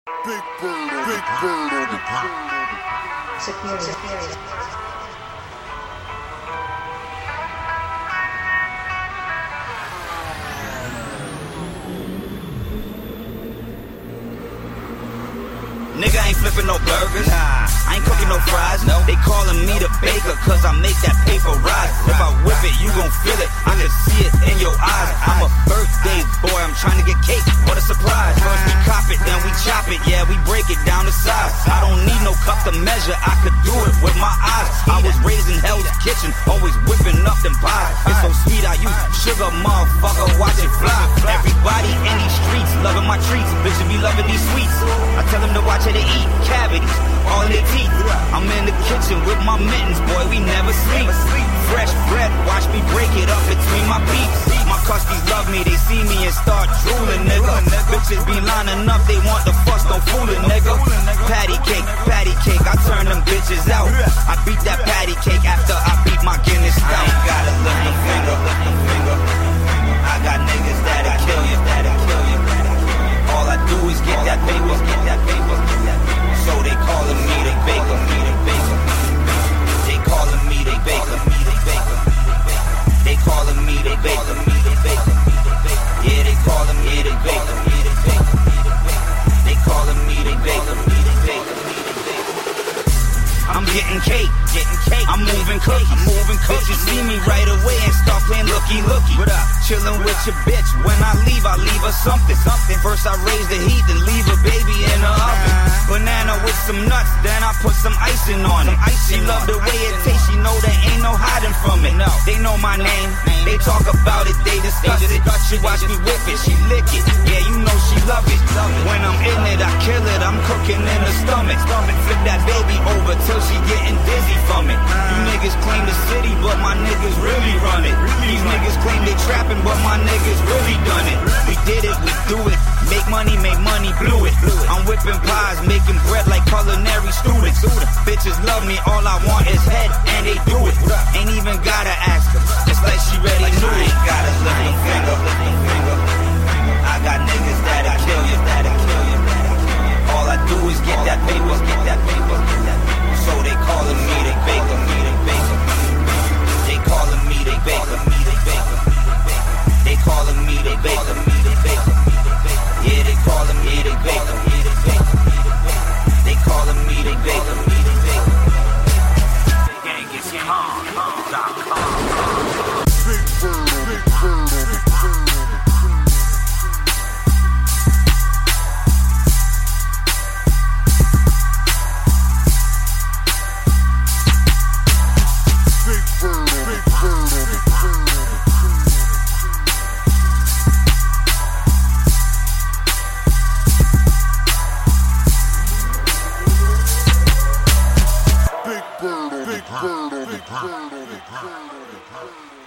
Big bird on the Superior. Nigga ain't flipping no burgers, I ain't cooking no fries. They calling me the baker, cause I make that paper rise. If I whip it, you gon' feel it, I can see it in your eyes. I'm a birthday boy, I'm trying to get cake, what a surprise. First we cop it, then we chop it, yeah, we break it down to size. I don't need no cup to measure, I could do it with my eyes. I was raised in Hell's Kitchen, always whipping up them pies. It's so sweet, I use sugar, motherfucker, watch it fly. Everybody in these streets, loving my treats, bitches be loving these sweets. I tell them to watch it to eat cavities, all in their teeth. I'm in the kitchen with my mittens, boy, we never sleep. Fresh bread, watch me break it up between my beats. My customs love me, they see me and start drooling, nigga. Bitches be lining up, they want the fuss, don't fool it, nigga. Patty cake, I turn them bitches out. I beat that patty cake after I beat my Guinness stout. I ain't gotta lift a finger. I got niggas that'll kill you. All I do is get that paper. So they calling me the baker. They calling me the baker. They calling me the baker. Yeah, they calling me the baker. They calling me the baker. I'm getting cake. I'm moving cookies. Bitches see me right away and start playing looky. What up? Chillin' with your bitch. When I leave her something. First I raise the heat, then leave a baby in the oven. Banana with some nuts, then I put some icing on it. She love the way it tastes, she know there ain't no hiding from it. They know my name, they talk about it, they discuss it. She watch me whip it, she lick it. Yeah, you know she love it. When I'm in it, I kill it, I'm cooking in the stomach. Flip that baby over till she getting dizzy from it. You niggas claim the city, but my niggas really run it. These niggas claim they trapping, but my niggas really done it. We did it, we do it. Make money, blew it. I'm whipping pies, making bread like culinary students. Bitches love me, all I want is head, and they do it. Ain't even gotta ask her, it's like she ready knew it. Ain't gotta lift a finger. I got niggas that'll kill you. All I do is get that paper. So they calling me the baker. They calling me the baker. They calling me the baker. Yeah, they calling me the baker. They calling me the baker. Gang gets calm. big bird. Big bird on the